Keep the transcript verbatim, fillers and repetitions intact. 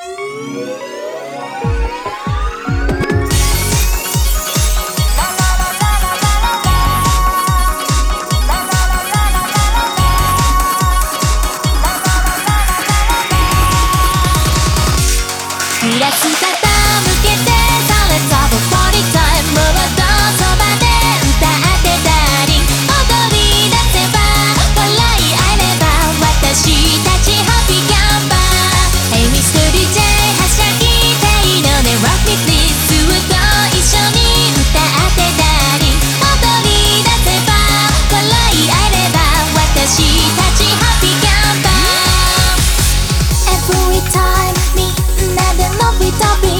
グラス傾けてされたぼパリタイムはどそばで歌ってたり踊り出せば笑い合えれば私たちハッピーキャンパー Hey ミスター ディージェー はしゃぎたいのね Rock me please ずっと一緒に歌ってたり踊り出せば笑い合えれば私たちハッピーキャンパー Every time みんなで伸びたび